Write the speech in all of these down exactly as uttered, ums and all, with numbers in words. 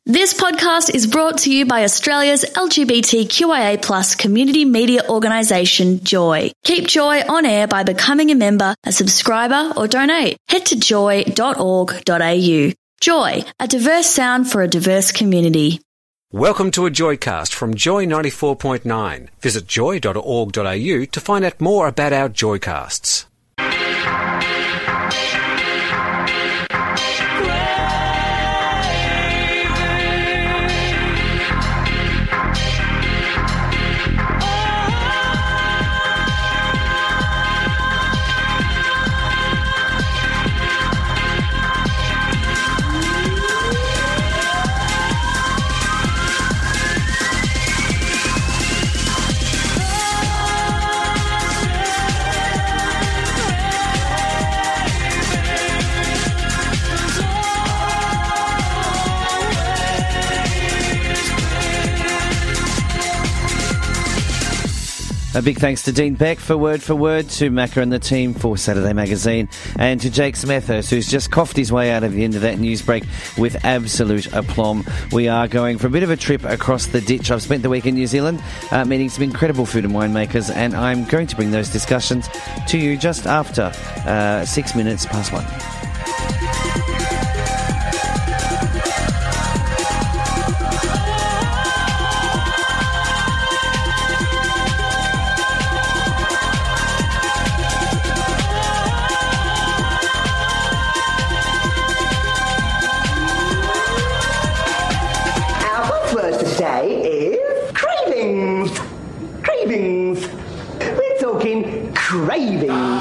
This podcast is brought to you by Australia's L G B T Q I A plus community media organisation, Joy. Keep Joy on air by becoming a member, a subscriber or donate. Head to joy dot org dot a u. Joy, a diverse sound for a diverse community. Welcome to a Joycast from Joy ninety-four point nine. Visit joy dot org dot a u to find out more about our Joycasts. A big thanks to Dean Beck for Word for Word, to Macca and the team for Saturday Magazine, and to Jake Smethurst, who's just coughed his way out of the end of that news break with absolute aplomb. We are going for a bit of a trip across the ditch. I've spent the week in New Zealand uh, meeting some incredible food and winemakers, and I'm going to bring those discussions to you just after uh, six minutes past one. Cravings.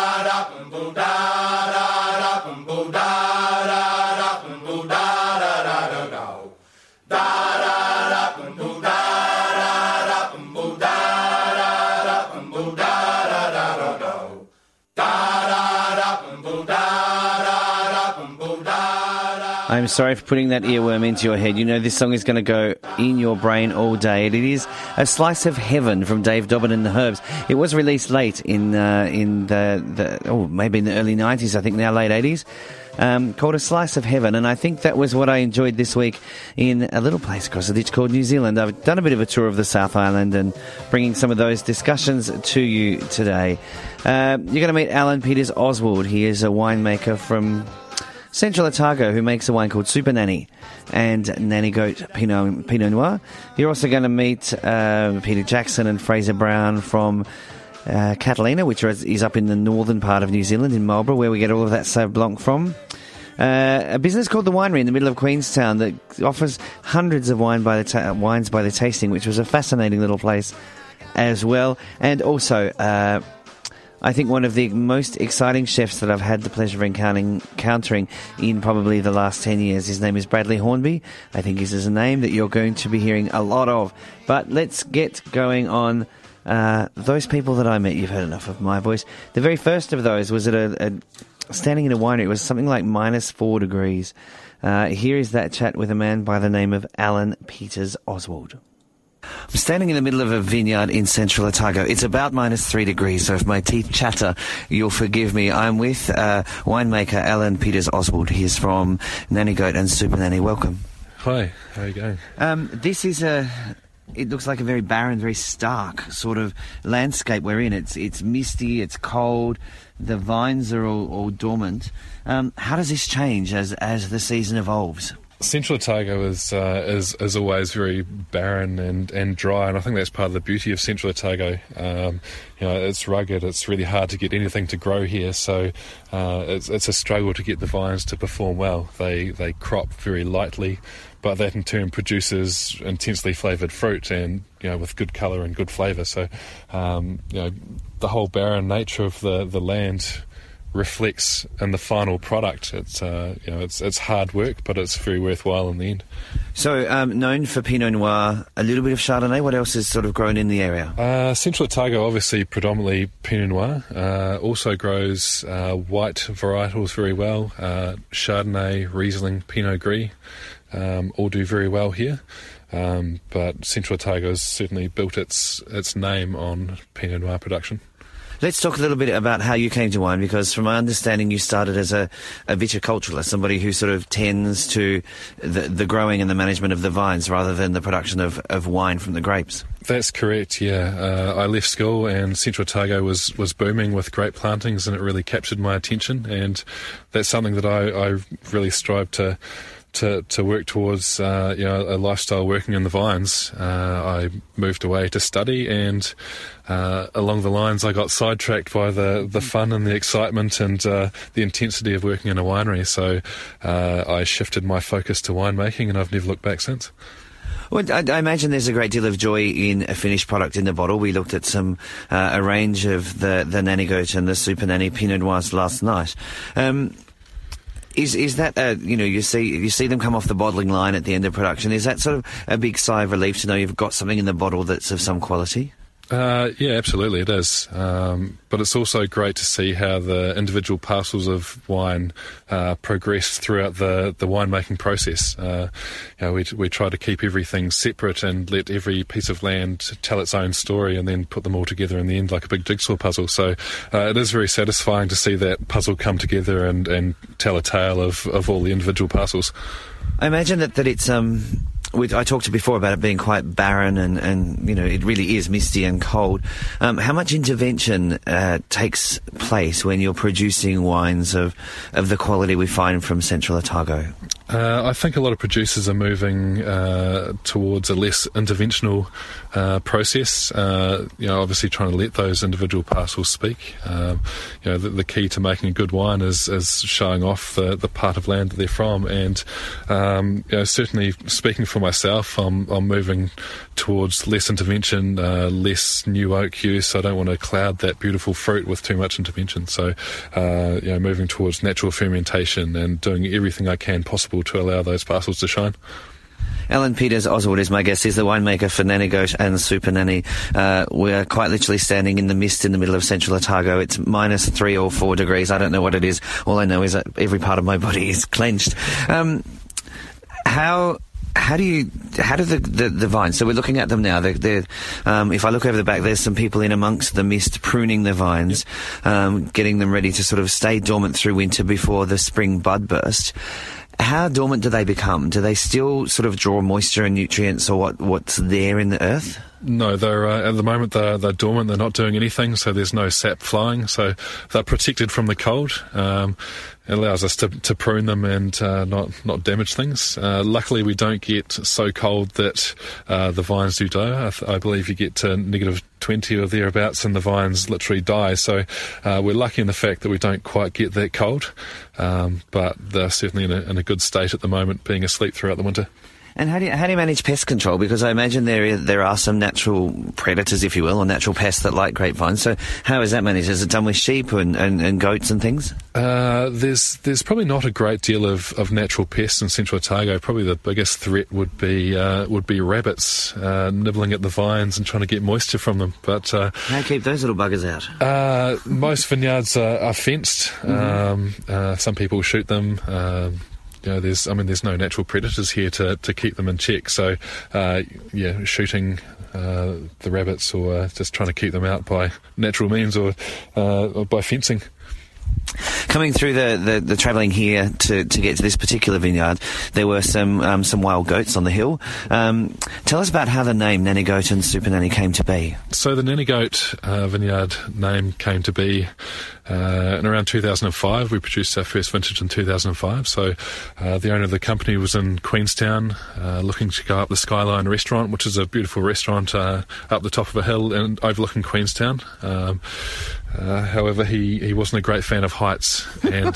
I'm sorry for putting that earworm into your head. You know this song is going to go in your brain all day. It is A Slice of Heaven from Dave Dobbin and the Herbs. It was released late in uh, in the, the oh maybe in the early nineties, I think now late eighties, um, called A Slice of Heaven. And I think that was what I enjoyed this week in a little place across the ditch called New Zealand. I've done a bit of a tour of the South Island and bringing some of those discussions to you today. Uh, you're going to meet Alan Peters Oswald. He is a winemaker from Central Otago, who makes a wine called Super Nanny and Nanny Goat Pinot, Pinot Noir. You're also going to meet uh, Peter Jackson and Fraser Brown from uh, Catalina, which is, is up in the northern part of New Zealand, in Marlborough, where we get all of that Sauv Blanc from. Uh, a business called The Winery in the middle of Queenstown that offers hundreds of wine by the ta- wines by the tasting, which was a fascinating little place as well. And also Uh, I think one of the most exciting chefs that I've had the pleasure of encountering, encountering in probably the last ten years. His name is Bradley Hornby. I think this is a name that you're going to be hearing a lot of. But let's get going on uh, those people that I met. You've heard enough of my voice. The very first of those was at a, a standing in a winery. It was something like minus four degrees. Uh, here is that chat with a man by the name of Alan Peters Oswald. I'm standing in the middle of a vineyard in Central Otago. It's about minus three degrees, so if my teeth chatter, you'll forgive me. I'm with uh, winemaker Alan Peters Oswald. He is from Nanny Goat and Super Nanny. Welcome. Hi, how are you going? Um, this is a... It looks like a very barren, very stark sort of landscape we're in. It's it's misty, it's cold, the vines are all, all dormant. Um, how does this change as as the season evolves? Central Otago is, uh, is is always very barren and, and dry, and I think that's part of the beauty of Central Otago. Um, you know, it's rugged, it's really hard to get anything to grow here, so uh, it's it's a struggle to get the vines to perform well. They they crop very lightly, but that in turn produces intensely flavoured fruit, and you know, with good colour and good flavour. So um, you know, the whole barren nature of the, the land reflects in the final product. It's uh, you know, it's it's hard work, but it's very worthwhile in the end. So, um, known for Pinot Noir, a little bit of Chardonnay. What else is sort of grown in the area? Uh, Central Otago, obviously, predominantly Pinot Noir. Uh, also grows uh, white varietals very well. Uh, Chardonnay, Riesling, Pinot Gris, um, all do very well here. Um, but Central Otago has certainly built its its name on Pinot Noir production. Let's talk a little bit about how you came to wine, because from my understanding you started as a, a viticulturalist, somebody who sort of tends to the, the growing and the management of the vines rather than the production of, of wine from the grapes. That's correct, yeah. Uh, I left school and Central Otago was, was booming with grape plantings, and it really captured my attention, and that's something that I, I really strive to to, to work towards, uh, you know, a lifestyle working in the vines. Uh, I moved away to study, and uh, along the lines I got sidetracked by the, the fun and the excitement and uh, the intensity of working in a winery, so uh, I shifted my focus to winemaking, and I've never looked back since. Well, I, I imagine there's a great deal of joy in a finished product in the bottle. We looked at some uh, a range of the, the Nanny Goat and the Super Nanny Pinot Noirs last night. Um, Is is that uh, you know you see you see them come off the bottling line at the end of production? Is that sort of a big sigh of relief to know you've got something in the bottle that's of some quality? Uh, yeah, absolutely, it is. Um, but it's also great to see how the individual parcels of wine uh, progress throughout the, the winemaking process. Uh, you know, we we try to keep everything separate and let every piece of land tell its own story, and then put them all together in the end like a big jigsaw puzzle. So uh, it is very satisfying to see that puzzle come together and, and tell a tale of, of all the individual parcels. I imagine that, that it's... um. We, I talked to before about it being quite barren and, and, you know, it really is misty and cold. Um, how much intervention uh, takes place when you're producing wines of, of the quality we find from Central Otago? Uh, I think a lot of producers are moving uh, towards a less interventional uh, process. Uh, you know, obviously trying to let those individual parcels speak. Um, you know, the, the key to making a good wine is, is showing off the, the part of land that they're from. And um, you know, certainly speaking for myself, I'm, I'm moving towards less intervention, uh, less new oak use. I don't want to cloud that beautiful fruit with too much intervention. So, uh, you know, moving towards natural fermentation and doing everything I can possible to allow those parcels to shine. Alan Peters Oswald is my guest. He's the winemaker for Nanny Goat and Super Nanny. Uh, we're quite literally standing in the mist in the middle of Central Otago. It's minus three or four degrees. I don't know what it is. All I know is that every part of my body is clenched. Um, how... How do you, how do the, the, the vines, so we're looking at them now, they're, they're, um, if I look over the back, there's some people in amongst the mist pruning the vines, um, getting them ready to sort of stay dormant through winter before the spring bud burst. How dormant do they become? Do they still sort of draw moisture and nutrients, or what, what's there in the earth? No, they're uh, at the moment they're, they're dormant. They're not doing anything, so there's no sap flowing. So they're protected from the cold. Um, it allows us to, to prune them and uh, not not damage things. Uh, luckily, we don't get so cold that uh, the vines do die. I, th- I believe you get to negative twenty or thereabouts, and the vines literally die. So uh, we're lucky in the fact that we don't quite get that cold, um, but they're certainly in a, in a good state at the moment, being asleep throughout the winter. And how do you, how do you manage pest control? Because I imagine there there are some natural predators, if you will, or natural pests that like grapevines. So how is that managed? Is it done with sheep and, and, and goats and things? Uh, there's there's probably not a great deal of, of natural pests in Central Otago. Probably the biggest threat would be uh, would be rabbits uh, nibbling at the vines and trying to get moisture from them. But uh, how do you keep those little buggers out? Uh, most vineyards are, are fenced. Mm-hmm. Um, uh, some people shoot them. Um, You know, there's, I mean, there's no natural predators here to, to keep them in check. So, uh, yeah, shooting uh, the rabbits or uh, just trying to keep them out by natural means or, uh, or by fencing. Coming through the, the, the travelling here to, to get to this particular vineyard, there were some um, some wild goats on the hill. Um, tell us about how the name Nanny Goat and Super Nanny came to be. So the Nanny Goat uh, vineyard name came to be uh, in around two thousand five. We produced our first vintage in two thousand five. So uh, the owner of the company was in Queenstown, uh, looking to go up the Skyline restaurant, which is a beautiful restaurant uh, up the top of a hill and overlooking Queenstown. Um, Uh, however, he, he wasn't a great fan of heights and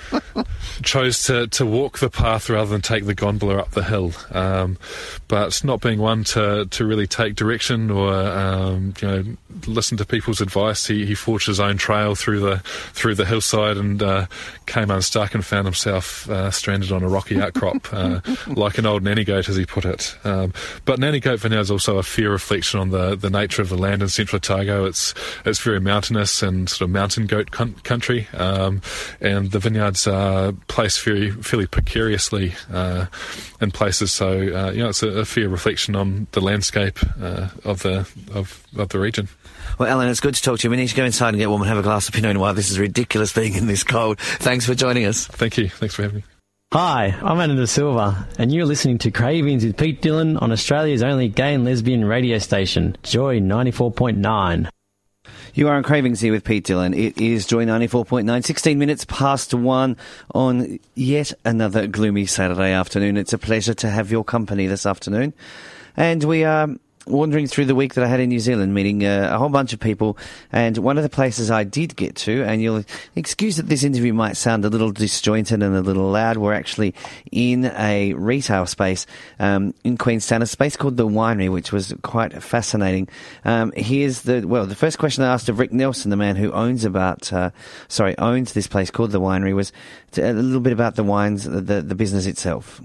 chose to, to walk the path rather than take the gondola up the hill. Um, but not being one to, to really take direction or um, you know listen to people's advice, he, he forged his own trail through the through the hillside and uh, came unstuck and found himself uh, stranded on a rocky outcrop, uh, like an old nanny goat, as he put it. Um, but Nanny Goat Vineyard is also a fair reflection on the, the nature of the land in Central Otago. It's it's very mountainous and sort of mountain goat con- country. Um, and the vineyards are placed very fairly precariously uh, in places. So uh, you know, it's a, a fair reflection on the landscape uh, of the of, of the region. Well, Alan, it's good to talk to you. We need to go inside and get warm and have a glass of Pinot Noir. This is ridiculous being in this cold. Thanks for joining us. Thank you. Thanks for having me. Hi, I'm Anna De Silva, and you're listening to Cravings with Pete Dillon on Australia's only gay and lesbian radio station, Joy ninety-four point nine. You are on Cravings here with Pete Dillon. It is Joy ninety-four point nine, sixteen minutes past one on yet another gloomy Saturday afternoon. It's a pleasure to have your company this afternoon. And we are wandering through the week that I had in New Zealand, meeting uh, a whole bunch of people, and one of the places I did get to, and you'll excuse that this interview might sound a little disjointed and a little loud, we're actually in a retail space um, in Queenstown, a space called The Winery, which was quite fascinating. Um, here's the, well, the first question I asked of Rick Nelson, the man who owns about, uh, sorry, owns this place called The Winery, was to, a little bit about the wines, the, the business itself.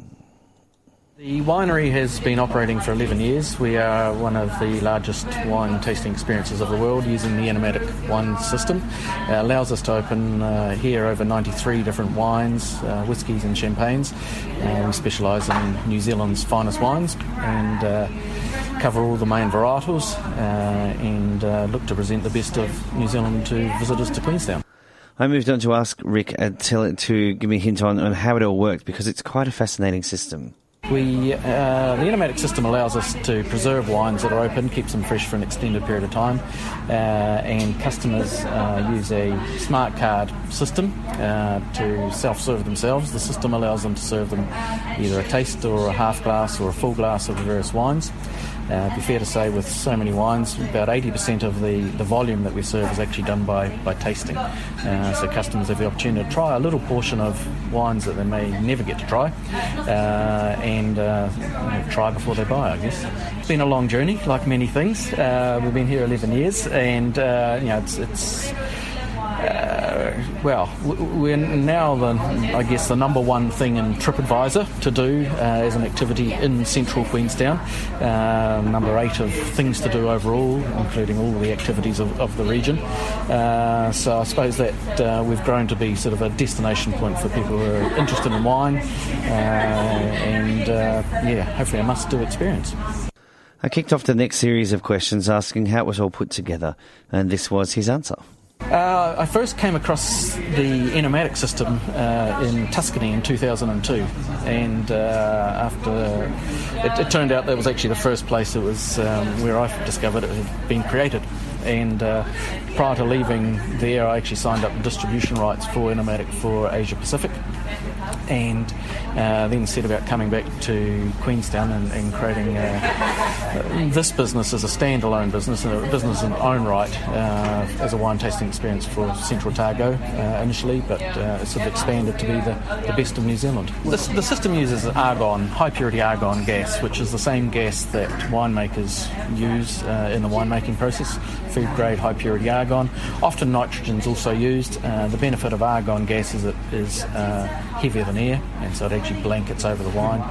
The winery has been operating for eleven years. We are one of the largest wine tasting experiences of the world using the Enomatic wine system. It allows us to open uh, here over ninety-three different wines, uh, whiskies and champagnes. Uh, we specialise in New Zealand's finest wines and uh, cover all the main varietals uh, and uh, look to present the best of New Zealand to visitors to Queenstown. I moved on to ask Rick uh, to, to give me a hint on, on how it all works, because it's quite a fascinating system. We, uh, the Enomatic system allows us to preserve wines that are open, keeps them fresh for an extended period of time, uh, and customers uh, use a smart card system uh, to self-serve themselves. The system allows them to serve them either a taste or a half glass or a full glass of the various wines. Uh, it'd be fair to say with so many wines, about eighty percent of the, the volume that we serve is actually done by, by tasting. Uh, so customers have the opportunity to try a little portion of wines that they may never get to try uh, and uh, you know, try before they buy, I guess. It's been a long journey, like many things. Uh, we've been here eleven years and uh, you know, it's... it's Uh, well, we're now, the, I guess, the number one thing in TripAdvisor to do uh, as an activity in central Queenstown. Uh, number eight of things to do overall, including all the activities of, of the region. Uh, so I suppose that uh, we've grown to be sort of a destination point for people who are interested in wine uh, and, uh, yeah, hopefully a must-do experience. I kicked off the next series of questions asking how it was all put together, and this was his answer. Uh, I first came across the Enomatic system uh, in Tuscany in two thousand two, and uh, after it, it turned out that was actually the first place it was um, where I discovered it had been created. And uh, prior to leaving there, I actually signed up distribution rights for Enomatic for Asia Pacific, and uh, then set about coming back to Queenstown and, and creating uh, this business as a standalone business, a business in its own right, uh, as a wine tasting experience for Central Otago uh, initially, but uh, it's sort of expanded to be the, the best of New Zealand. This, the system uses argon, high purity argon gas, which is the same gas that winemakers use uh, in the winemaking process. Food grade high purity argon. Often nitrogen is also used. Uh, the benefit of argon gas is it is uh, heavier than air, and so it actually blankets over the wine,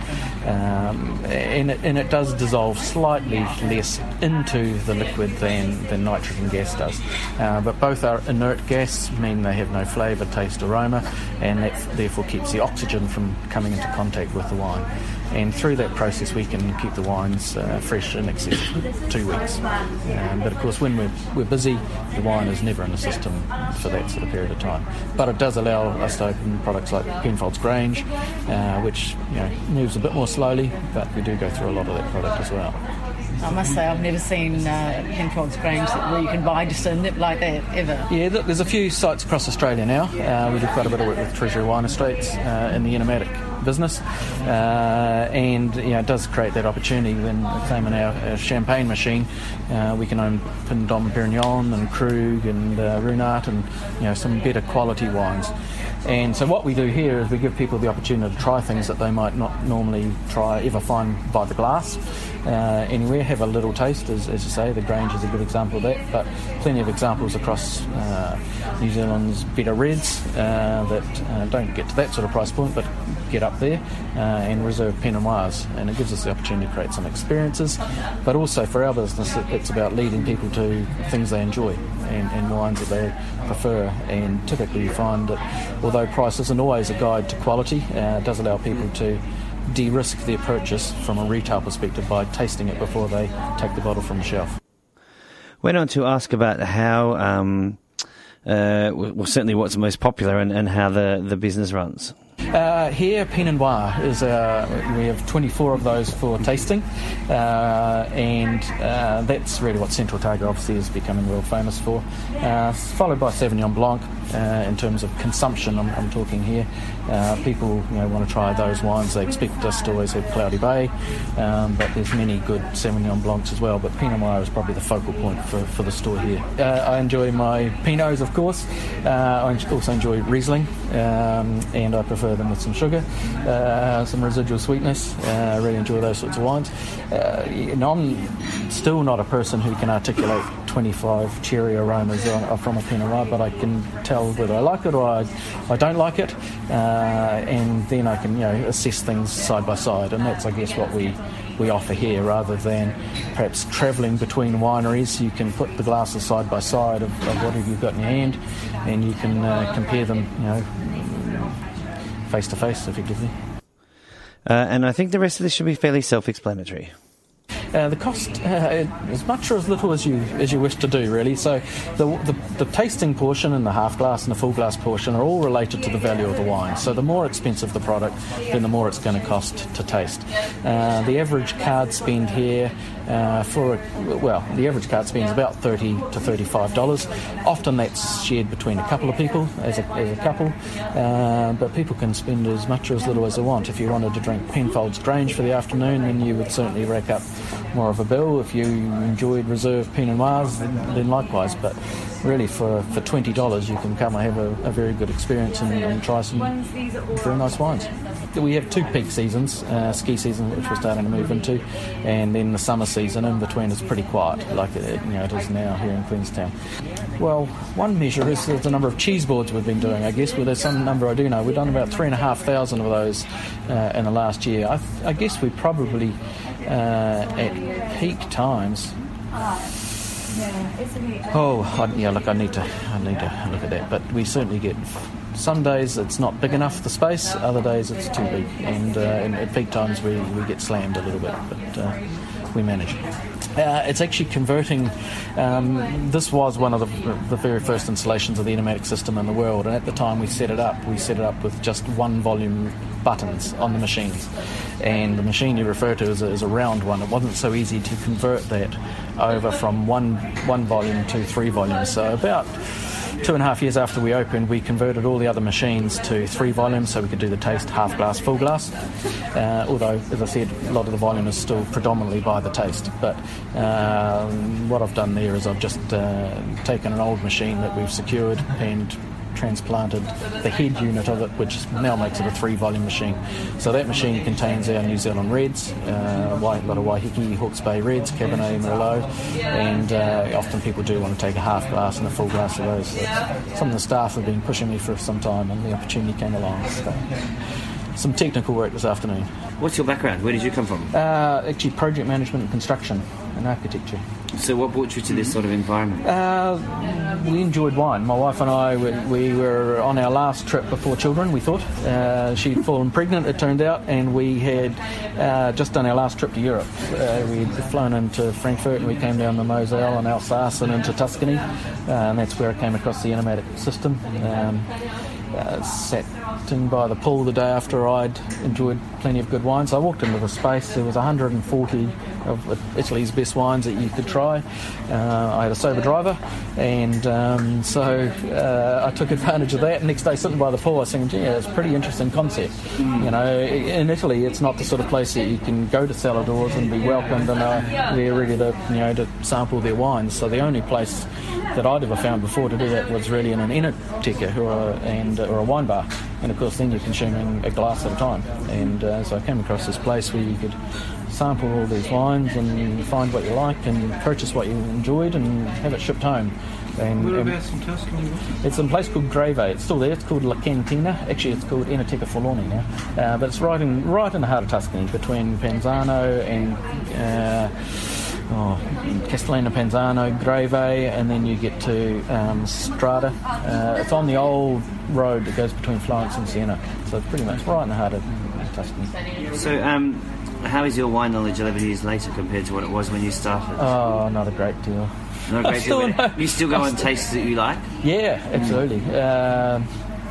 um, and, it, and it does dissolve slightly less into the liquid than, than nitrogen gas does. Uh, but both are inert gas, meaning they have no flavour, taste, aroma, and that therefore keeps the oxygen from coming into contact with the wine. And through that process we can keep the wines uh, fresh in excess of two weeks. Um, but of course when we're, we're busy, the wine is never in the system for that sort of period of time. But it does allow us to open products like Penfolds Grange, uh, which you know moves a bit more slowly, but we do go through a lot of that product as well. I must say I've never seen uh, Penfolds Grange where you can buy just a nip like that, ever. Yeah, there's a few sites across Australia now. Uh, we do quite a bit of work with Treasury Wine Estates uh, in the Enomatic business, uh, and you know, it does create that opportunity when we came in our, our champagne machine. Uh, we can open Dom Perignon and Krug and uh, Runart and you know some better quality wines. And so what we do here is we give people the opportunity to try things that they might not normally try, ever find by the glass. uh, anywhere, have a little taste. As, as you say, the Grange is a good example of that, but plenty of examples across uh, New Zealand's better reds uh, that uh, don't get to that sort of price point, but get up there, uh, and reserve Pinot Noirs, and it gives us the opportunity to create some experiences, but also for our business it, it's about leading people to things they enjoy and, and wines that they prefer, and typically you find that although price isn't always a guide to quality, uh, it does allow people to de-risk their purchase from a retail perspective by tasting it before they take the bottle from the shelf. Went on to ask about how, um, uh, well, certainly what's most popular and, and how the, the business runs. Uh, here, Pinot Noir is our, we have twenty-four of those for tasting, uh, and uh, that's really what Central Otago obviously is becoming world famous for. Uh, followed by Sauvignon Blanc. Uh, in terms of consumption, I'm, I'm talking here. Uh, people, you know, want to try those wines. They expect us to always have Cloudy Bay, um, but there's many good Sauvignon Blancs as well. But Pinot Noir is probably the focal point for, for the store here. Uh, I enjoy my Pinots, of course. Uh, I also enjoy Riesling, um, and I prefer them with some sugar, uh, some residual sweetness. Uh, I really enjoy those sorts of wines. Uh, and I'm still not a person who can articulate twenty-five cherry aromas from a Pinot Noir, but I can tell whether I like it or I, I don't like it, uh, and then I can, you know, assess things side by side, and that's, I guess, what we, we offer here, rather than perhaps travelling between wineries. You can put the glasses side by side of, of whatever you've got in your hand, and you can uh, compare them, you know, face to face, effectively. Uh, and I think the rest of this should be fairly self-explanatory. Uh, the cost, uh, as much or as little as you as you wish to do, really. So the, the the tasting portion and the half glass and the full glass portion are all related to the value of the wine. So the more expensive the product, then the more it's going to cost to taste. Uh, the average card spend here uh, for, a, well, the average card spend is about thirty to thirty-five dollars. Often that's shared between a couple of people as a, as a couple, uh, but people can spend as much or as little as they want. If you wanted to drink Penfolds Grange for the afternoon, then you would certainly rack up more of a bill. If you enjoyed reserve Pinot Noirs, then, then likewise. But really, for, for twenty dollars, you can come and have a, a very good experience and, and try some very nice wines. We have two peak seasons, uh, ski season, which we're starting to move into, and then the summer season in between is pretty quiet, like it, you know, it is now here in Queenstown. Well, one measure is the number of cheese boards we've been doing, I guess. Well, there's some number I do know. We've done about three and a half thousand of those uh, in the last year. I, I guess we probably, uh, at peak times, oh, I, yeah, look, I need to, I need to look at that. But we certainly get. Some days it's not big enough, the space. Other days it's too big, and, uh, and at peak times we, we get slammed a little bit, but uh, we manage. Uh, it's actually converting. Um, this was one of the, the very first installations of the Enomatic system in the world, and at the time we set it up, we set it up with just one volume buttons on the machines, and the machine you refer to is a, is a round one. It wasn't so easy to convert that over from one one volume to three volumes. So about two and a half years after we opened, we converted all the other machines to three volumes so we could do the taste half glass, full glass. Uh, although, as I said, a lot of the volume is still predominantly by the taste. But um, what I've done there is I've just uh, taken an old machine that we've secured and transplanted the head unit of it, which now makes it a three-volume machine. So that machine contains our New Zealand reds, uh, a lot of Waiheke, Hawke's Bay reds, Cabernet, Merlot, and uh, often people do want to take a half glass and a full glass of those. So some of the staff have been pushing me for some time, and the opportunity came along. So some technical work this afternoon. What's your background? Where did you come from? Uh, actually, project management and construction and architecture. So what brought you to this sort of environment? Uh, we enjoyed wine. My wife and I, we, we were on our last trip before children, we thought. Uh, she'd fallen pregnant, it turned out, and we had uh, just done our last trip to Europe. Uh, we'd flown into Frankfurt and we came down the Moselle and Alsace and into Tuscany, uh, and that's where I came across the Enomatic system. Um, uh, sat by the pool the day after I'd enjoyed plenty of good wines. I walked into the space, there was one hundred forty of Italy's best wines that you could try. Uh, I had a sober driver, and um, so uh, I took advantage of that. And next day, sitting by the pool, I was thinking, gee, it's a pretty interesting concept. Mm. You know, in Italy, it's not the sort of place that you can go to celladors and be welcomed and uh, they're ready to, you know, to sample their wines. So the only place that I'd ever found before to do that was really in an enoteca or a, and, or a wine bar. And of course, then you're consuming a glass at a time. And uh, so I came across this place where you could sample all these wines and find what you like and purchase what you enjoyed and have it shipped home. And, Whereabouts in Tuscany? It's in a place called Greve. It's still there. It's called La Cantina. Actually, it's called Enoteca Forlani now. Uh, but it's right in right in the heart of Tuscany, between Panzano and uh, oh, Castellano Panzano, Greve, and then you get to um, Strada. Uh, it's on the old road that goes between Florence and Siena. So it's pretty much right in the heart of Tuscany. So, um, how is your wine knowledge eleven years later compared to what it was when you started? Oh, not a great deal. Not a great deal. Still, you still go on tastes that you like? Yeah, absolutely. Mm.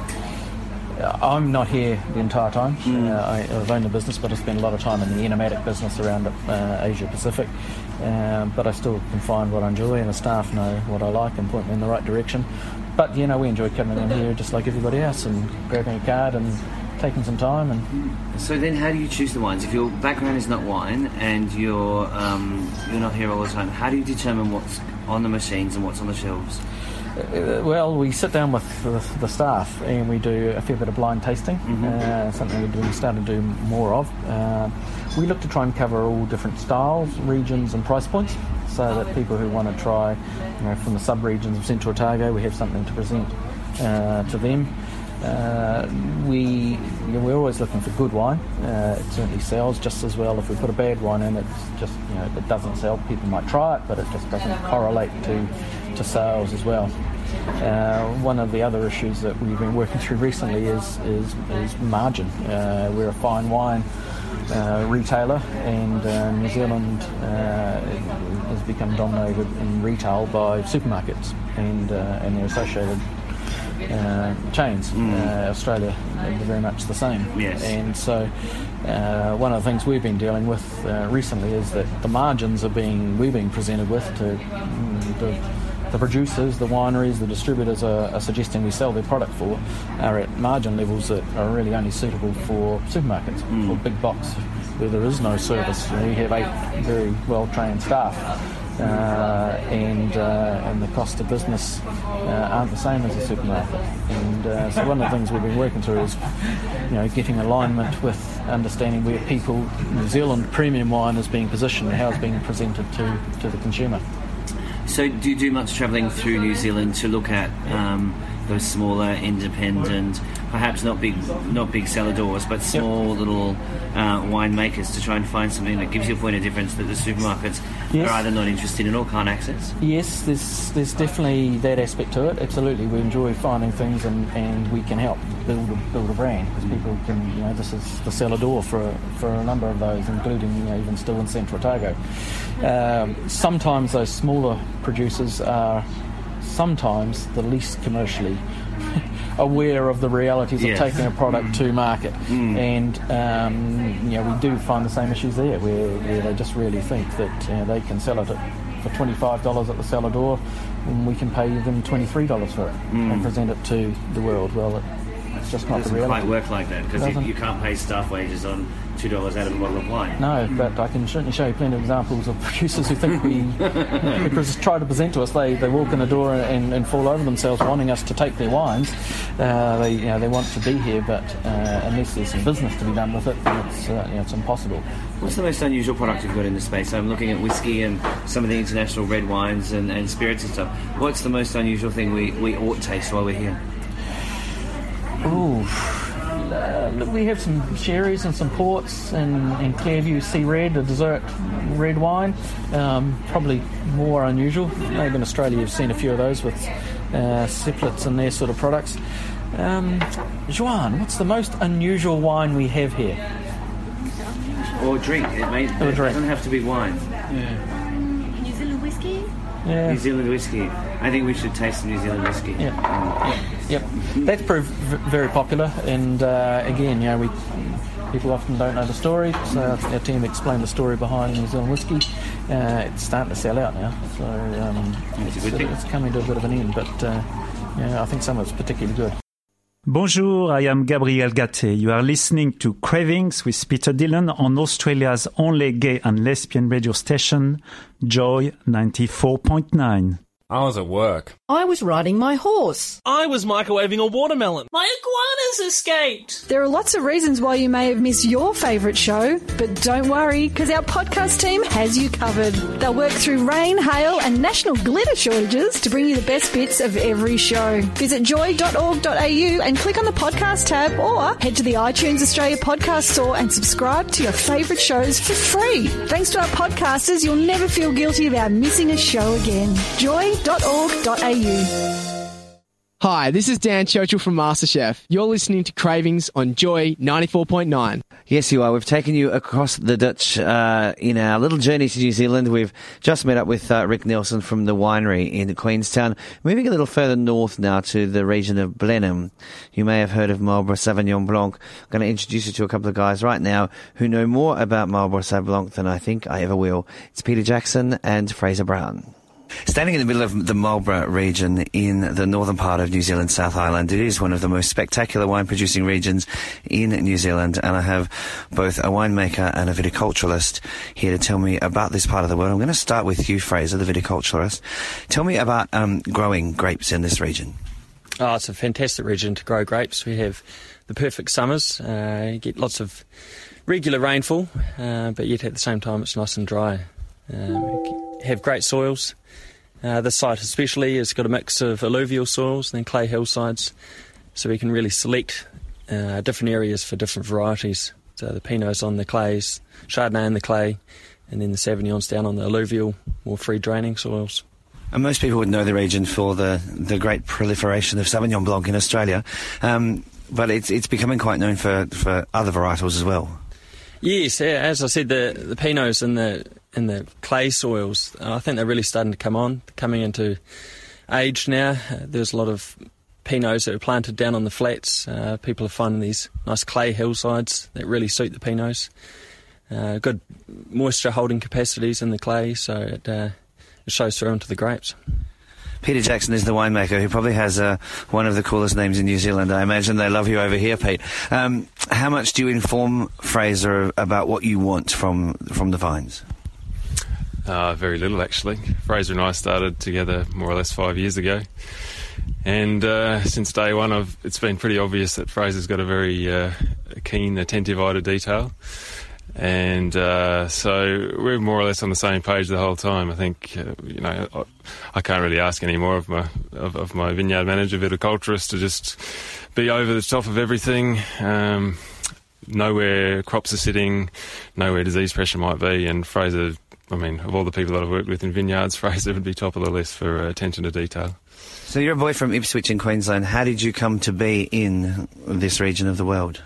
Uh, I'm not here the entire time. Mm. Uh, I, I've owned the business, but I spend a lot of time in the enomatic business around uh, Asia Pacific. Um, but I still can find what I enjoy, and the staff know what I like and point me in the right direction. But, you know, we enjoy coming in here just like everybody else and grabbing a card and taking some time. And so then how do you choose the wines? If your background is not wine and you're um, you're not here all the time, how do you determine what's on the machines and what's on the shelves? Uh, well, we sit down with the, the staff and we do a fair bit of blind tasting, mm-hmm. uh, something we, do, we started to do more of. Uh, we look to try and cover all different styles, regions and price points, so that people who want to try, you know, from the sub-regions of Central Otago, we have something to present uh, to them. Uh, we you know, we're always looking for good wine. Uh, it certainly sells just as well. If we put a bad wine in, it's just, you know, it doesn't sell. People might try it, but it just doesn't correlate to to sales as well. Uh, one of the other issues that we've been working through recently is is, is margin. Uh, we're a fine wine uh, retailer, and uh, New Zealand uh, has become dominated in retail by supermarkets and uh, and their associated Uh, chains. Mm. Uh, Australia are very much the same. Yes. And so uh, one of the things we've been dealing with uh, recently is that the margins are being we're being presented with to the, the producers, the wineries, the distributors are, are suggesting we sell their product for are at margin levels that are really only suitable for supermarkets, mm. for big box where there is no service. You know, we have eight very well trained staff. Uh, and uh, and the cost of business uh, aren't the same as a supermarket. And uh, so one of the things we've been working through is, you know, getting alignment with understanding where people, New Zealand premium wine is being positioned and how it's being presented to, to the consumer. So do you do much travelling through New Zealand to look at um, those smaller, independent, perhaps not big not big cellar doors, but small yep. little uh, winemakers to try and find something that gives you a point of difference that the supermarkets yes. are either not interested in or can't access? Yes, there's there's definitely that aspect to it. Absolutely, we enjoy finding things, and, and we can help build a, build a brand, because people can, you know, this is the cellar door for a, for a number of those, including, you know, even still in Central Otago. Um, sometimes those smaller producers are sometimes the least commercially aware of the realities yes. of taking a product to market. Mm. And um, you know, we do find the same issues there, where, where they just really think that, you know, they can sell it at, for twenty-five dollars at the cellar door, and we can pay them twenty-three dollars for it mm. and present it to the world. Well, it, it's just not the reality. It doesn't quite work like that, because you, you can't pay staff wages on two dollars out of a bottle of wine. No, but I can certainly show you plenty of examples of producers who think we, because try to present to us, they, they walk in the door and, and fall over themselves wanting us to take their wines. Uh, they you know they want to be here, but uh, unless there's some business to be done with it, then it's uh, you know, it's impossible. What's the most unusual product you've got in the space? I'm looking at whiskey and some of the international red wines and, and spirits and stuff. What's the most unusual thing we, we ought taste while we're here? Ooh. Uh, look, we have some sherries and some ports, and, and Clearview Sea Red, a dessert red wine. Um, probably more unusual. Maybe in Australia you've seen a few of those with uh, Siplets and their sort of products. Um, Joanne, what's the most unusual wine we have here? Or drink. It, may, it or drink. doesn't have to be wine. Yeah. New Zealand whiskey? Yeah. New Zealand whiskey. I think we should taste some New Zealand whiskey. Yeah. Um, yep. That's proved v- very popular, and uh, again, you know, we people often don't know the story, so our team explained the story behind New Zealand whiskey. Uh, it's starting to sell out now, so um, it's, it's coming to a bit of an end, but uh, yeah, I think some of it's particularly good. Bonjour, I am Gabriel Gatte. You are listening to Cravings with Peter Dillon on Australia's only gay and lesbian radio station, Joy ninety-four point nine. I was at work. I was riding my horse. I was microwaving a watermelon. My iguanas escaped. There are lots of reasons why you may have missed your favourite show, but don't worry, because our podcast team has you covered. They'll work through rain, hail and national glitter shortages to bring you the best bits of every show. Visit joy dot org dot a u and click on the podcast tab, or head to the iTunes Australia podcast store and subscribe to your favourite shows for free. Thanks to our podcasters, you'll never feel guilty about missing a show again. joy dot org dot a u. Hi, this is Dan Churchill from MasterChef. You're listening to Cravings on Joy ninety-four point nine. Yes, you are. We've taken you across the Dutch uh, in our little journey to New Zealand. We've just met up with uh, Rick Nelson from the winery in Queenstown. Moving a little further north now to the region of Blenheim. You may have heard of Marlborough Sauvignon Blanc. I'm going to introduce you to a couple of guys right now who know more about Marlborough Sauvignon Blanc than I think I ever will. It's Peter Jackson and Fraser Brown. Standing in the middle of the Marlborough region in the northern part of New Zealand, South Island, it is one of the most spectacular wine-producing regions in New Zealand, and I have both a winemaker and a viticulturalist here to tell me about this part of the world. I'm going to start with you, Fraser, the viticulturalist. Tell me about um, growing grapes in this region. Oh, it's a fantastic region to grow grapes. We have the perfect summers. Uh, you get lots of regular rainfall, uh, but yet at the same time it's nice and dry. Um, we have great soils. Uh, this site especially has got a mix of alluvial soils and then clay hillsides, so we can really select uh, different areas for different varieties. So the Pinot's on the clays, Chardonnay on the clay, and then the Sauvignon's down on the alluvial, more free draining soils. And most people would know the region for the, the great proliferation of Sauvignon Blanc in Australia, um, but it's it's becoming quite known for, for other varietals as well. Yes, yeah, as I said, the the Pinots and the in the clay soils, I think they're really starting to come on, coming into age now. Uh, there's a lot of Pinots that are planted down on the flats. Uh, people are finding these nice clay hillsides that really suit the Pinots. Uh, good moisture holding capacities in the clay, so it, uh, it shows through into the grapes. Peter Jackson is the winemaker who probably has uh, one of the coolest names in New Zealand. I imagine they love you over here, Pete. Um, how much do you inform Fraser about what you want from from the vines? Uh, very little, actually. Fraser and I started together more or less five years ago. And uh, since day one, I've, it's been pretty obvious that Fraser's got a very uh, keen, attentive eye to detail. And uh, so we're more or less on the same page the whole time. I think, uh, you know, I, I can't really ask any more of my of, of my vineyard manager, viticulturist, to just be over the top of everything, um, know where crops are sitting, know where disease pressure might be. And Fraser, I mean, of all the people that I've worked with in vineyards, Fraser would be top of the list for uh, attention to detail. So you're a boy from Ipswich in Queensland. How did you come to be in this region of the world?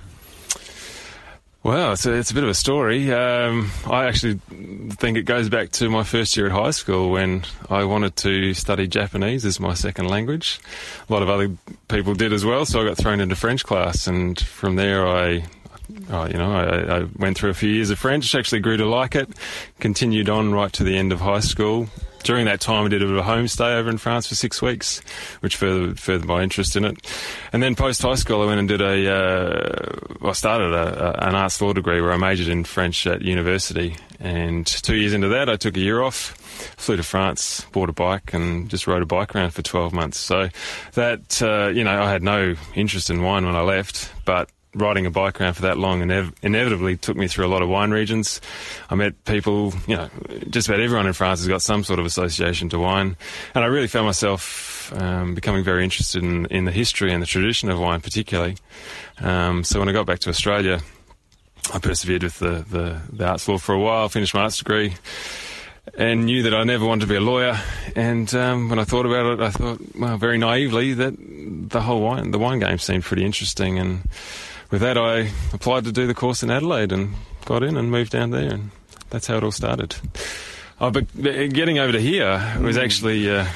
Well, it's a, it's a bit of a story. Um, I actually think it goes back to my first year at high school when I wanted to study Japanese as my second language. A lot of other people did as well, so I got thrown into French class, and from there I... Oh, you know, I, I went through a few years of French, actually grew to like it, continued on right to the end of high school. During that time, I did a bit of a homestay over in France for six weeks, which furthered, furthered my interest in it. And then post-high school, I went and did a, uh, I started a, a, an arts law degree where I majored in French at university. And two years into that, I took a year off, flew to France, bought a bike, and just rode a bike around for twelve months. So that, uh, you know, I had no interest in wine when I left, but riding a bike around for that long inev- inevitably took me through a lot of wine regions. I met people, you know, just about everyone in France has got some sort of association to wine. And I really found myself um, becoming very interested in, in the history and the tradition of wine particularly. Um, so when I got back to Australia, I persevered with the, the, the arts law for a while, finished my arts degree, and knew that I never wanted to be a lawyer. And um, when I thought about it, I thought, well, very naively, that the whole wine, the wine game seemed pretty interesting. And with that, I applied to do the course in Adelaide and got in and moved down there, and that's how it all started. Oh, but getting over to here was actually uh,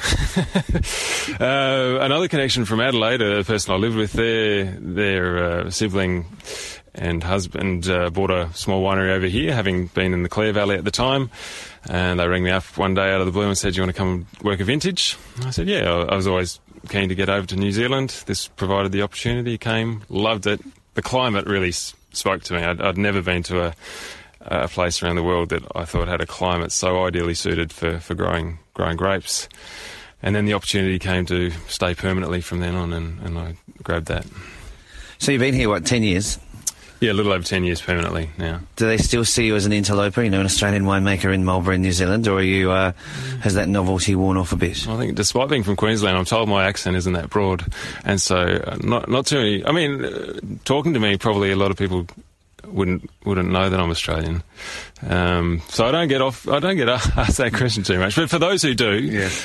uh, another connection from Adelaide. A person I lived with there, their uh, sibling and husband uh, bought a small winery over here, having been in the Clare Valley at the time. And they rang me up one day out of the blue and said, "Do you want to come and work a vintage?" And I said, yeah. I was always keen to get over to New Zealand. This provided the opportunity. Came, loved it. The climate really spoke to me. I'd, I'd never been to a, a place around the world that I thought had a climate so ideally suited for, for growing growing grapes. and then the opportunity came to stay permanently from then on, and, and I grabbed that. So you've been here, what, ten years? Yeah, a little over ten years permanently now. Do they still see you as an interloper, you know, an Australian winemaker in Marlborough in New Zealand, or are you, uh, has that novelty worn off a bit? I think despite being from Queensland, I'm told my accent isn't that broad, and so uh, not not too many. I mean, uh, talking to me, probably a lot of people wouldn't wouldn't know that I'm Australian. Um, so I don't get off. I don't get asked that question too much. But for those who do, yes.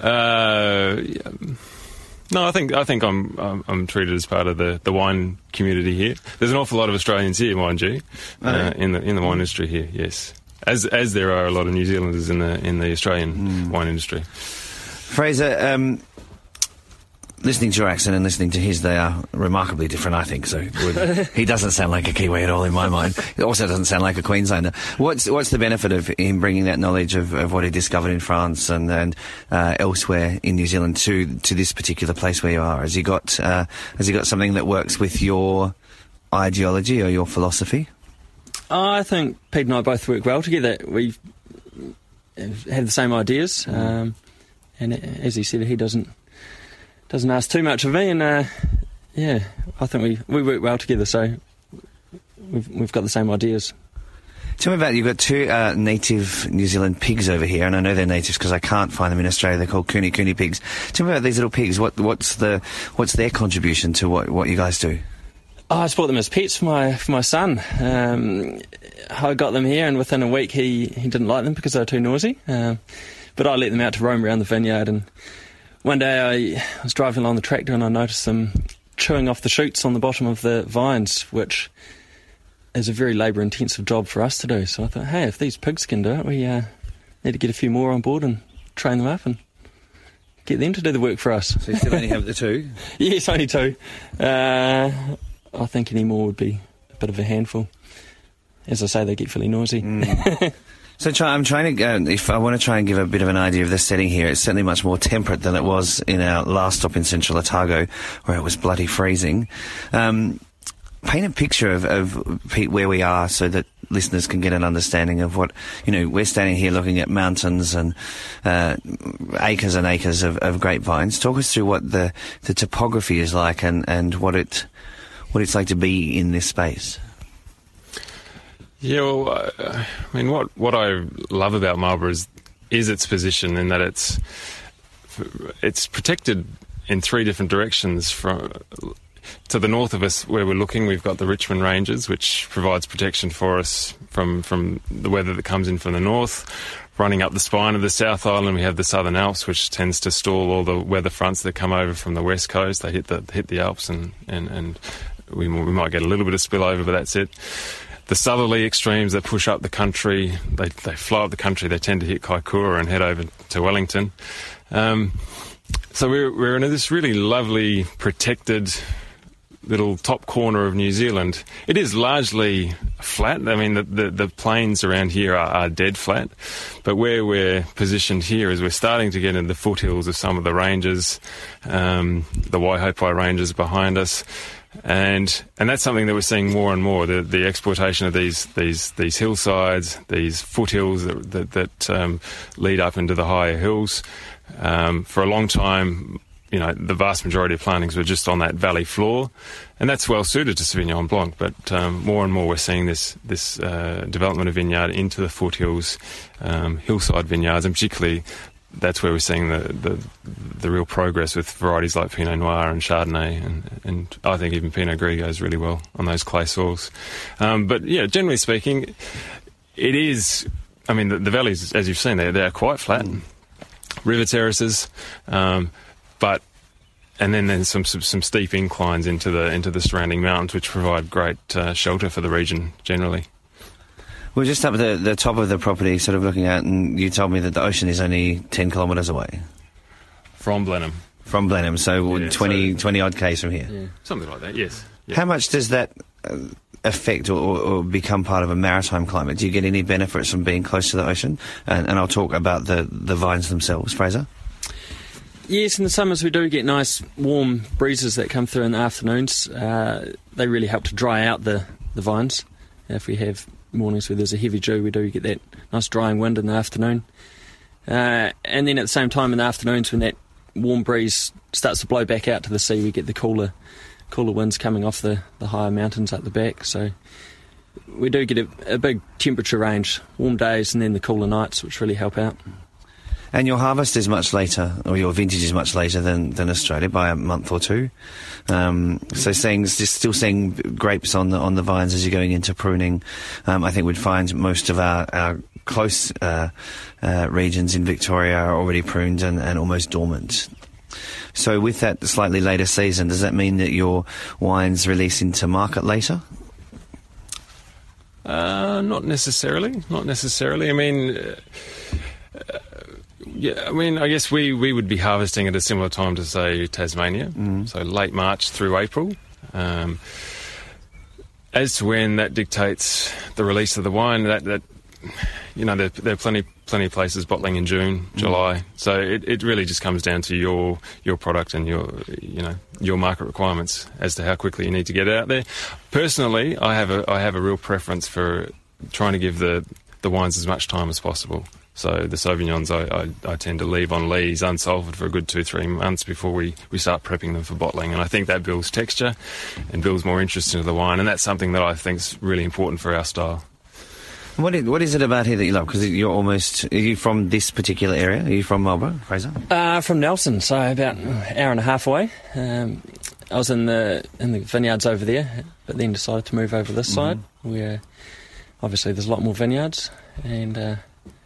Uh, yeah, No, I think I think I'm I'm, I'm treated as part of the, the wine community here. There's an awful lot of Australians here, mind you, uh, Okay. in the in the wine industry here. Yes, as as there are a lot of New Zealanders in the in the Australian Mm. wine industry. Fraser, um, listening to your accent and listening to his, they are remarkably different, I think. So would- he doesn't sound like a Kiwi at all in my mind. He also doesn't sound like a Queenslander. What's what's the benefit of him bringing that knowledge of, of what he discovered in France and, and uh, elsewhere in New Zealand to to this particular place where you are? Has he got uh, has he got something that works with your ideology or your philosophy? I think Pete and I both work well together. We have the same ideas, um, and as he said, he doesn't doesn't ask too much of me, and uh, yeah, I think we, we work well together. So we've we've got the same ideas. Tell me about, you've got two uh, native New Zealand pigs over here, and I know they're natives because I can't find them in Australia. They're called Kuni Kuni pigs. Tell me about these little pigs. What what's the what's their contribution to what what you guys do? Oh, I bought them as pets for my for my son. Um, I got them here, and within a week he, he didn't like them because they were too noisy. Um, but I let them out to roam around the vineyard, and one day I was driving along the tractor and I noticed them chewing off the shoots on the bottom of the vines, which is a very labour-intensive job for us to do. So I thought, hey, if these pigs can do it, we uh, need to get a few more on board and train them up and get them to do the work for us. So you still only have the two? Yes, only two. Uh, I think any more would be a bit of a handful. As I say, they get fairly noisy. Mm. So try, I'm trying to, uh, if I want to try and give a bit of an idea of the setting here, it's certainly much more temperate than it was in our last stop in Central Otago, where it was bloody freezing. Um, paint a picture of, of Pete, where we are so that listeners can get an understanding of what, you know, we're standing here looking at mountains and uh, acres and acres of, of grapevines. Talk us through what the, the topography is like and, and what it what it's like to be in this space. Yeah, well, uh, I mean, what what I love about Marlborough is is its position, in that it's it's protected in three different directions. From to the north of us, where we're looking, we've got the Richmond Ranges, which provides protection for us from from the weather that comes in from the north. Running up the spine of the South Island, we have the Southern Alps, which tends to stall all the weather fronts that come over from the west coast. They hit the hit the Alps, and and and we we might get a little bit of spillover, but that's it. The southerly extremes that push up the country, they they flow up the country, they tend to hit Kaikoura and head over to Wellington. Um, so we're, we're in this really lovely, protected little top corner of New Zealand. It is largely flat. I mean, the, the, the plains around here are, are dead flat. But where we're positioned here is we're starting to get into the foothills of some of the ranges, um, the Waihopai Ranges behind us. And and that's something that we're seeing more and more, the the exploitation of these these these hillsides, these foothills that that, that um, lead up into the higher hills. Um, for a long time, you know, the vast majority of plantings were just on that valley floor, and that's well suited to Sauvignon Blanc. But um, more and more we're seeing this this uh, development of vineyard into the foothills, um, hillside vineyards, and particularly that's where we're seeing the, the the real progress with varieties like Pinot Noir and Chardonnay, and, and I think even Pinot Gris goes really well on those clay soils. Um, but yeah, generally speaking, it is. I mean, the, the valleys, as you've seen, they're they're quite flat, mm. river terraces, um, but and then there's some, some some steep inclines into the into the surrounding mountains, which provide great uh, shelter for the region generally. We're just up at the, the top of the property, sort of looking out, and you told me that the ocean is only ten kilometres away. From Blenheim. From Blenheim, so yeah, twenty, so, twenty odd k's from here. Yeah. Something like that, yes. Yeah. How much does that uh, affect or, or become part of a maritime climate? Do you get any benefits from being close to the ocean? And, and I'll talk about the, the vines themselves. Fraser? Yes, in the summers we do get nice warm breezes that come through in the afternoons. Uh, they really help to dry out the, the vines. If we have mornings where there's a heavy dew, we do get that nice drying wind in the afternoon. Uh, and then at the same time in the afternoons when that warm breeze starts to blow back out to the sea, we get the cooler cooler winds coming off the, the higher mountains at the back. So we do get a, a big temperature range, warm days and then the cooler nights, which really help out. And your harvest is much later, or your vintage is much later than, than Australia by a month or two. Um, so seeing, just still seeing grapes on the on the vines as you're going into pruning. Um, I think we'd find most of our, our close uh, uh, regions in Victoria are already pruned and, and almost dormant. So with that slightly later season, does that mean that your wines release into market later? Uh, not necessarily. Not necessarily. I mean, uh, uh, yeah. I mean, I guess we, we would be harvesting at a similar time to, say, Tasmania. Mm. So late March through April. Um, as to when that dictates the release of the wine, that that you know, there, there are plenty plenty of places bottling in June, July. Mm. So it, it really just comes down to your your product and your you know your market requirements as to how quickly you need to get it out there. Personally, I have a I have a real preference for trying to give the, the wines as much time as possible. So the Sauvignons I, I, I tend to leave on lees unsalted for a good two, three months before we, we start prepping them for bottling. And I think that builds texture and builds more interest into the wine. And that's something that I think is really important for our style. What is, what is it about here that you love? Because you're almost... Are you from this particular area? Are you from Marlborough, Fraser? Uh, from Nelson, so about an hour and a half away. Um, I was in the in the vineyards over there, but then decided to move over this mm-hmm. side, where obviously there's a lot more vineyards. And uh,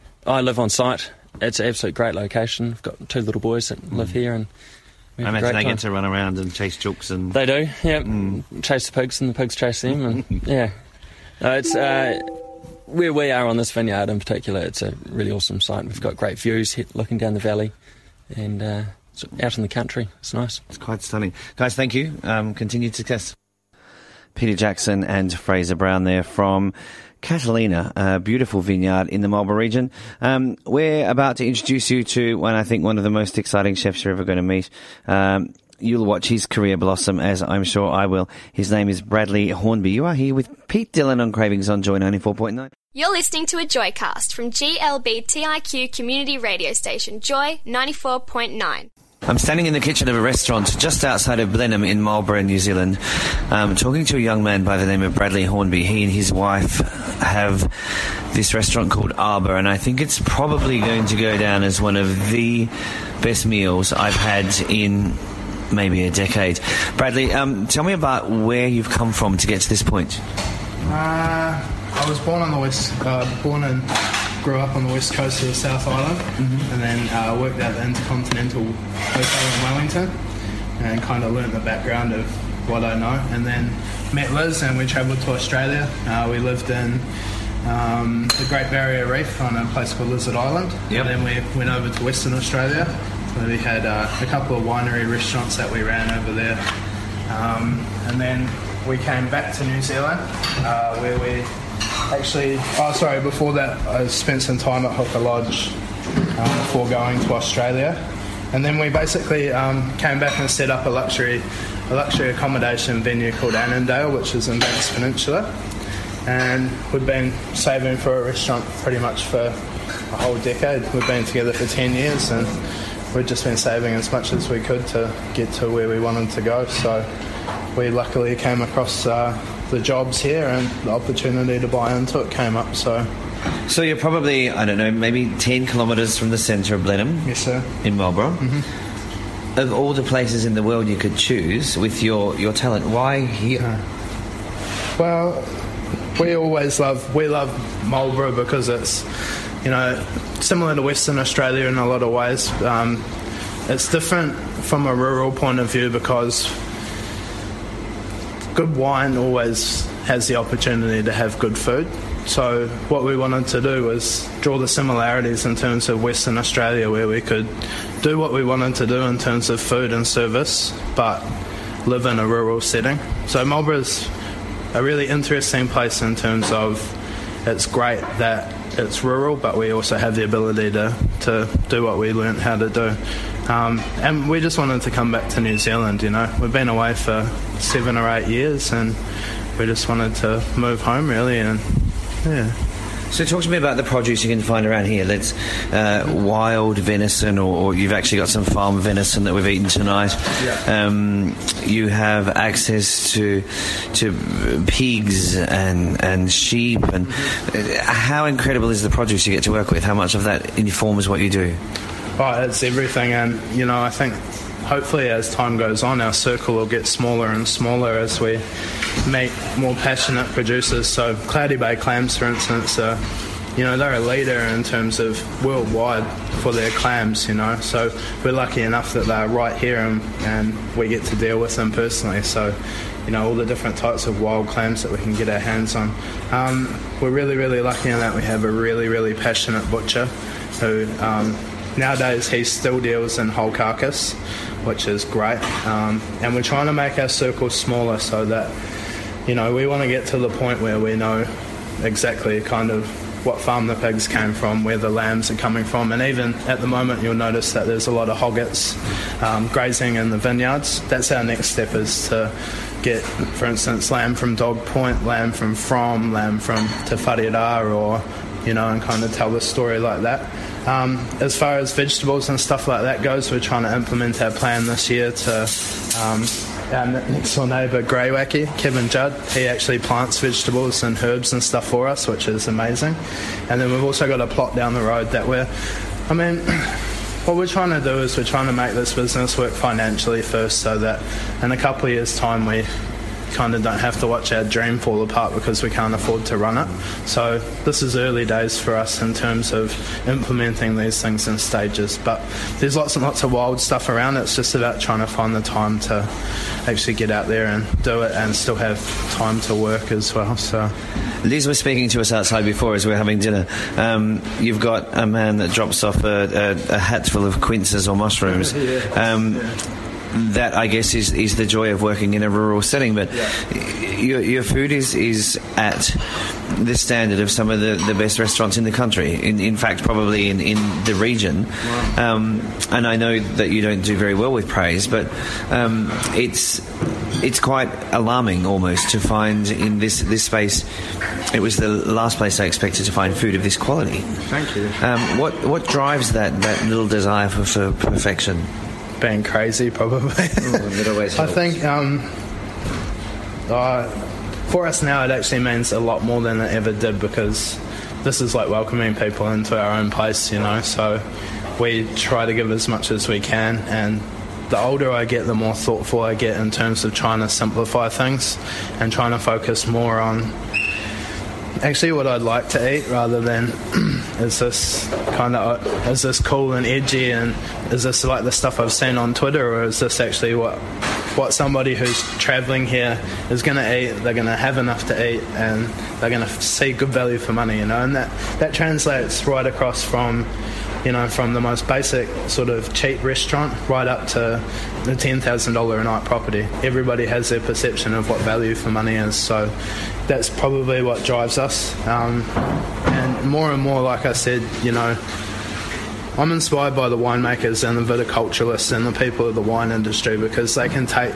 I live on site. It's an absolute great location. I've got two little boys that mm. live here, and we have I a imagine great they time. get to run around and chase chooks and... They do, yeah. Mm. Chase the pigs, and the pigs chase them, and yeah. No, it's... Uh, Where we are on this vineyard in particular, it's a really awesome site. We've got great views looking down the valley and uh, it's out in the country. It's nice. It's quite stunning. Guys, thank you. Um, continued success. Peter Jackson and Fraser Brown there from Catalina, a beautiful vineyard in the Marlborough region. Um, we're about to introduce you to one, I think, one of the most exciting chefs you're ever going to meet. Um, You'll watch his career blossom, as I'm sure I will. His name is Bradley Hornby. You are here with Pete Dillon on Cravings on Joy ninety-four point nine. You're listening to a Joycast from G L B T I Q community radio station, Joy ninety-four point nine. I'm standing in the kitchen of a restaurant just outside of Blenheim in Marlborough, New Zealand, um, talking to a young man by the name of Bradley Hornby. He and his wife have this restaurant called Arbor, and I think it's probably going to go down as one of the best meals I've had in maybe a decade. Bradley, um, tell me about where you've come from to get to this point. Uh, I was born on the west, uh, born and grew up on the west coast of the South Island, mm-hmm. and then uh, worked at the Intercontinental Hotel in Wellington, and kind of learnt the background of what I know. And then met Liz, and we travelled to Australia. Uh, we lived in um, the Great Barrier Reef on a place called Lizard Island. Yep. And then we went over to Western Australia. We had uh, a couple of winery restaurants that we ran over there. Um, and then we came back to New Zealand, uh, where we actually... Oh, sorry, before that, I spent some time at Hooker Lodge um, before going to Australia. And then we basically um, came back and set up a luxury a luxury accommodation venue called Annandale, which is in Banks Peninsula. And we've been saving for a restaurant pretty much for a whole decade. We've been together for ten years, and we've just been saving as much as we could to get to where we wanted to go. So we luckily came across uh, the jobs here, and the opportunity to buy into it came up. So so you're probably, I don't know, maybe ten kilometres from the centre of Blenheim. Yes, sir. In Marlborough. Mm-hmm. Of all the places in the world you could choose with your, your talent, why here? Well, we always love, we love Marlborough because it's, you know, similar to Western Australia in a lot of ways. Um, it's different from a rural point of view because good wine always has the opportunity to have good food. So what we wanted to do was draw the similarities in terms of Western Australia, where we could do what we wanted to do in terms of food and service, but live in a rural setting. So Marlborough's a really interesting place in terms of it's great that it's rural, but we also have the ability to, to do what we learnt how to do. Um, and we just wanted to come back to New Zealand, you know. We've been away for seven or eight years, and we just wanted to move home, really, and yeah. So talk to me about the produce you can find around here. Let's uh, wild venison, or, or you've actually got some farm venison that we've eaten tonight. Yeah. Um, you have access to to pigs and and sheep, and uh, how incredible is the produce you get to work with? How much of that informs what you do? Oh, it's everything, and you know, I think hopefully as time goes on, our circle will get smaller and smaller as we meet more passionate producers. So Cloudy Bay clams, for instance, uh, you know, they're a leader in terms of worldwide for their clams, you know. So we're lucky enough that they're right here and, and we get to deal with them personally. So, you know, all the different types of wild clams that we can get our hands on. Um, we're really, really lucky in that we have a really, really passionate butcher who... Um, Nowadays, he still deals in whole carcass, which is great. Um, and we're trying to make our circle smaller so that, you know, we want to get to the point where we know exactly kind of what farm the pigs came from, where the lambs are coming from. And even at the moment, you'll notice that there's a lot of hoggets um, grazing in the vineyards. That's our next step, is to get, for instance, lamb from Dog Point, lamb from From, lamb from Te Whareara, or, you know, and kind of tell the story like that. Um, as far as vegetables and stuff like that goes, we're trying to implement our plan this year to um, our next door neighbour, Greywacke, Kevin Judd. He actually plants vegetables and herbs and stuff for us, which is amazing. And then we've also got a plot down the road that we're, I mean, what we're trying to do is we're trying to make this business work financially first, so that in a couple of years' time we kind of don't have to watch our dream fall apart because we can't afford to run it. So this is early days for us in terms of implementing these things in stages, but there's lots and lots of wild stuff around. It's just about trying to find the time to actually get out there and do it and still have time to work as well. So Liz was speaking to us outside before as we were having dinner. Um, you've got a man that drops off a, a, a hat full of quinces or mushrooms. Um, That, I guess, is, is the joy of working in a rural setting. But yeah. your, your food is, is at the standard of some of the, the best restaurants in the country. In, in fact, probably in, in the region. Wow. Um, and I know that you don't do very well with praise, but um, it's it's quite alarming almost to find in this, this space. It was the last place I expected to find food of this quality. Thank you. Um, what, what drives that, that little desire for, for perfection? Being crazy, probably. Oh, I think um, uh, for us now it actually means a lot more than it ever did, because this is like welcoming people into our own place, you know, so we try to give as much as we can, and the older I get, the more thoughtful I get in terms of trying to simplify things and trying to focus more on actually what I'd like to eat, rather than is this kind of is this cool and edgy, and is this like the stuff I've seen on Twitter, or is this actually what what somebody who's travelling here is going to eat? They're going to have enough to eat, and they're going to see good value for money, you know. And that that translates right across from, you know, from the most basic sort of cheap restaurant right up to the ten thousand dollars a night property. Everybody has their perception of what value for money is, so that's probably what drives us. Um, and more and more, like I said, you know, I'm inspired by the winemakers and the viticulturalists and the people of the wine industry, because they can take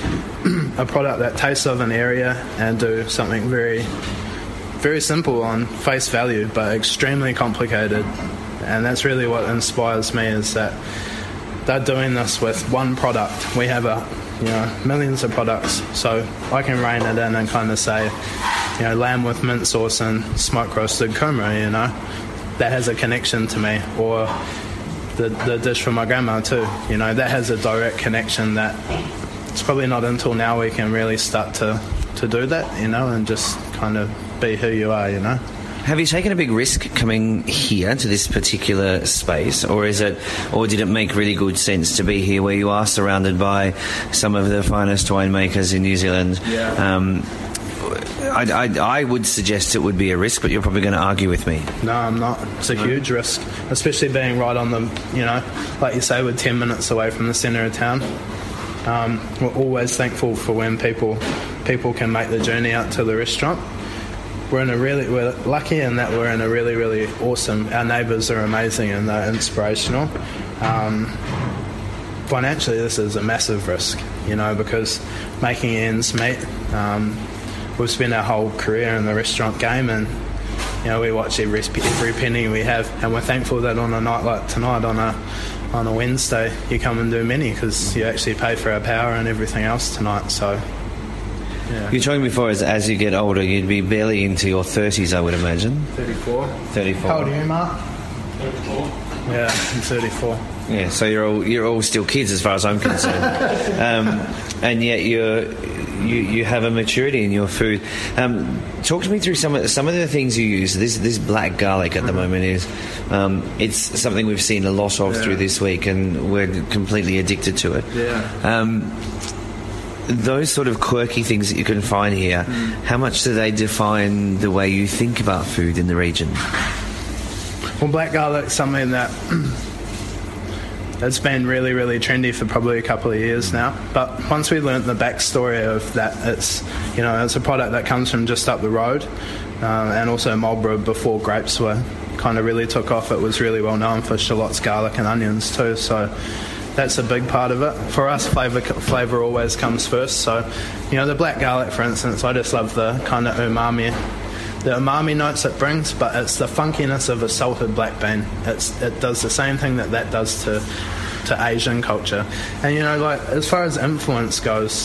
a product that tastes of an area and do something very, very simple on face value, but extremely complicated. And that's really what inspires me, is that they're doing this with one product. We have a, you know, millions of products, so I can rein it in and kind of say, you know, lamb with mint sauce and smoke roasted kumara, you know, that has a connection to me. Or the the dish from my grandma too, you know, that has a direct connection. That it's probably not until now we can really start to to do that, you know, and just kind of be who you are, you know. Have you taken a big risk coming here to this particular space, or is it, or did it make really good sense to be here where you are, surrounded by some of the finest winemakers in New Zealand? Yeah. Um, I, I, I would suggest it would be a risk, but you're probably going to argue with me. No, I'm not. It's a no. huge risk, especially being right on the, you know, like you say, we're ten minutes away from the centre of town. Um, we're always thankful for when people people can make the journey out to the restaurant. We're in a really, we're lucky in that we're in a really, really awesome. Our neighbours are amazing and they're inspirational. Um, financially, this is a massive risk, you know, because making ends meet. Um, we've spent our whole career in the restaurant game, and you know, we watch every every penny we have, and we're thankful that on a night like tonight, on a on a Wednesday, you come and do many because you actually pay for our power and everything else tonight. So. Yeah. You told me before, as, as you get older, you'd be barely into your thirties, I would imagine. thirty-four. thirty-four. How old are you, Mark? thirty-four. Yeah, I'm thirty-four. Yeah, so you're all you're all still kids as far as I'm concerned, um, and yet you're you you have a maturity in your food. Um, talk to me through some of some of the things you use. This this black garlic at the moment is um, it's something we've seen a lot of yeah. through this week, and we're completely addicted to it. Yeah. Um, those sort of quirky things that you can find here, mm. how much do they define the way you think about food in the region? Well, black garlic's something that it's been really, really trendy for probably a couple of years now. But once we learnt the backstory of that, it's you know it's a product that comes from just up the road, uh, and also Marlborough before grapes were kind of really took off. It was really well known for shallots, garlic, and onions too. So. That's a big part of it. For us, flavour flavour always comes first. So, you know, the black garlic, for instance, I just love the kind of umami, the umami notes it brings, but it's the funkiness of a salted black bean. It's it does the same thing that that does to to Asian culture. And, you know, like, as far as influence goes,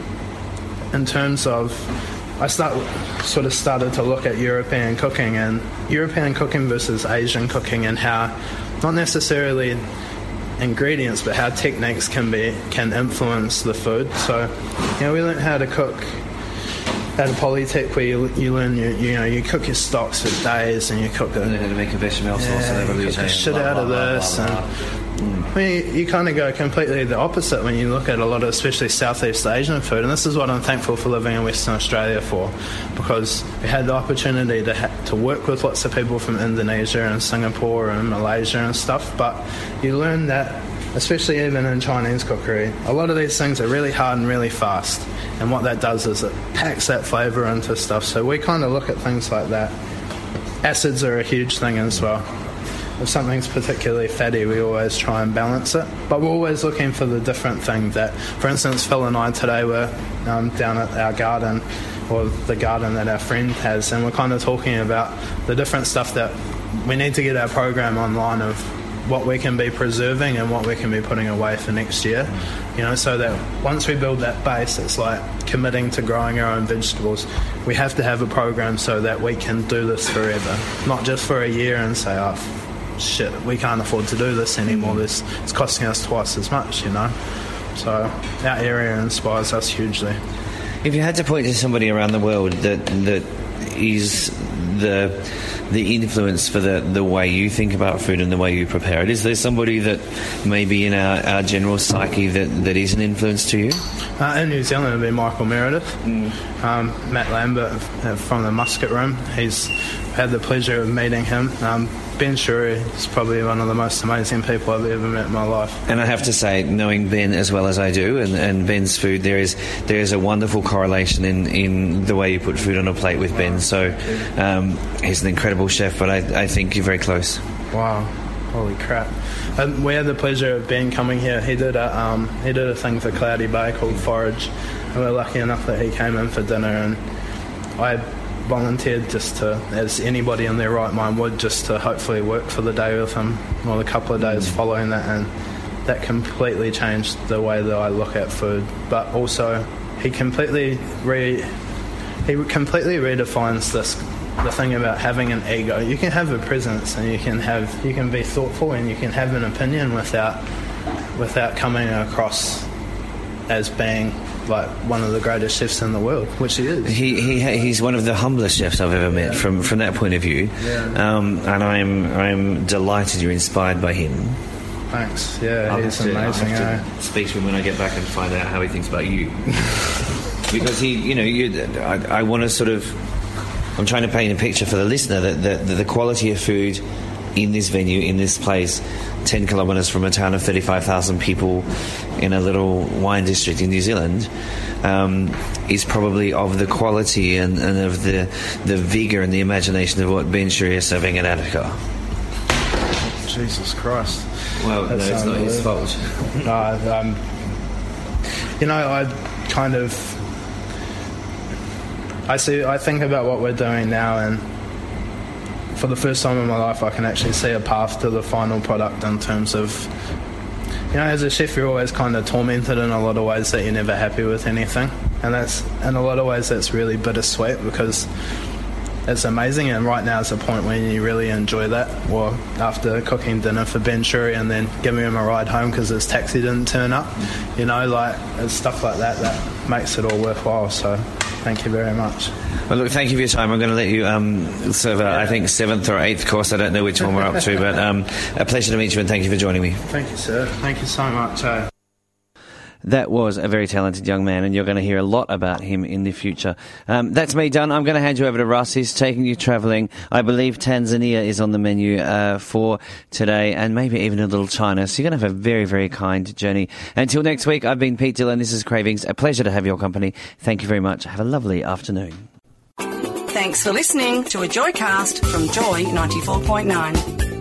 in terms of, I start sort of started to look at European cooking and European cooking versus Asian cooking and how, not necessarily ingredients, but how techniques can be can influence the food. So, you know, we learned how to cook at a Polytech where you, you learn you you know you cook your stocks for days and you cook it. And how to make a bechamel sauce yeah, and you cook the shit blah, out blah, of blah, this. blah, blah, and blah. I mean, you, you kind of go completely the opposite when you look at a lot of, especially Southeast Asian food, and this is what I'm thankful for living in Western Australia for, because we had the opportunity to ha- to work with lots of people from Indonesia and Singapore and Malaysia and stuff, but you learn that, especially even in Chinese cookery, a lot of these things are really hard and really fast, and what that does is it packs that flavour into stuff. So we kind of look at things like that. Acids are a huge thing as well. If something's particularly fatty, we always try and balance it, but we're always looking for the different thing that, for instance, Phil and I today were um, down at our garden, or the garden that our friend has, and we're kind of talking about the different stuff that we need to get our program online of what we can be preserving and what we can be putting away for next year, you know, so that once we build that base, it's like committing to growing our own vegetables. We have to have a program so that we can do this forever, not just for a year and say, oh, shit, we can't afford to do this anymore. This it's costing us twice as much, you know. So our area inspires us hugely. If you had to point to somebody around the world that that is the the influence for the, the way you think about food and the way you prepare it, is there somebody that maybe in our, our general psyche that, that is an influence to you? Uh, in New Zealand, it would be Michael Meredith. Mm. Um, Matt Lambert from the Musket Room. He's had the pleasure of meeting him. Um, Ben Shuri is probably one of the most amazing people I've ever met in my life. And I have to say, knowing Ben as well as I do, and, and Ben's food, there is there is a wonderful correlation in, in the way you put food on a plate with Ben. So um, he's an incredible chef, but I, I think you're very close. Wow. Holy crap. And we had the pleasure of Ben coming here. He did a um, he did a thing for Cloudy Bay called Forage, and we were lucky enough that he came in for dinner, and I volunteered just to, as anybody in their right mind would, just to hopefully work for the day with him, or the couple of days following that, and that completely changed the way that I look at food. But also, he completely re he completely redefines this the thing about having an ego. You can have a presence, and you can have you can be thoughtful, and you can have an opinion without without coming across as being like one of the greatest chefs in the world, which he is. He he he's one of the humblest chefs I've ever met. Yeah. From from that point of view, yeah. um, and I'm I'm delighted you're inspired by him. Thanks. Yeah, I'll he's to, amazing. I'll have eh? to speak to him when I get back and find out how he thinks about you, because he, you know, you, I, I want to sort of. I'm trying to paint a picture for the listener that the, the quality of food in this venue, in this place, ten kilometres from a town of thirty-five thousand people in a little wine district in New Zealand, um, is probably of the quality and, and of the the vigour and the imagination of what Ben Shuri is serving in Attica. Jesus Christ. Well, That's no, it's not his fault. No, um, you know, I kind of... I see. I think about what we're doing now, and for the first time in my life, I can actually see a path to the final product in terms of, you know, as a chef, you're always kind of tormented in a lot of ways that you're never happy with anything. And that's, in a lot of ways, that's really bittersweet because it's amazing. And right now is the point when you really enjoy that. Or after cooking dinner for Ben Shuri and then giving him a ride home because his taxi didn't turn up, you know, like, it's stuff like that that makes it all worthwhile. So thank you very much. Well, look, thank you for your time. I'm going to let you um, serve, uh, yeah. I think, seventh or eighth course. I don't know which one we're up to, but um, a pleasure to meet you and thank you for joining me. Thank you, sir. Thank you so much. Uh, That was a very talented young man, and you're going to hear a lot about him in the future. Um, that's me done. I'm going to hand you over to Russ. He's taking you travelling. I believe Tanzania is on the menu uh, for today, and maybe even a little China. So you're going to have a very, very kind journey. Until next week, I've been Pete Dillon. This is Cravings. A pleasure to have your company. Thank you very much. Have a lovely afternoon. Thanks for listening to a Joycast from Joy ninety-four point nine.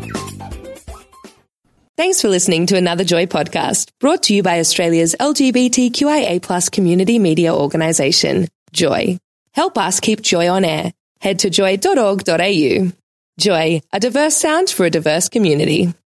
Thanks for listening to another Joy podcast, brought to you by Australia's L G B T Q I A plus community media organisation, Joy. Help us keep Joy on air. Head to joy dot org dot a u. Joy, a diverse sound for a diverse community.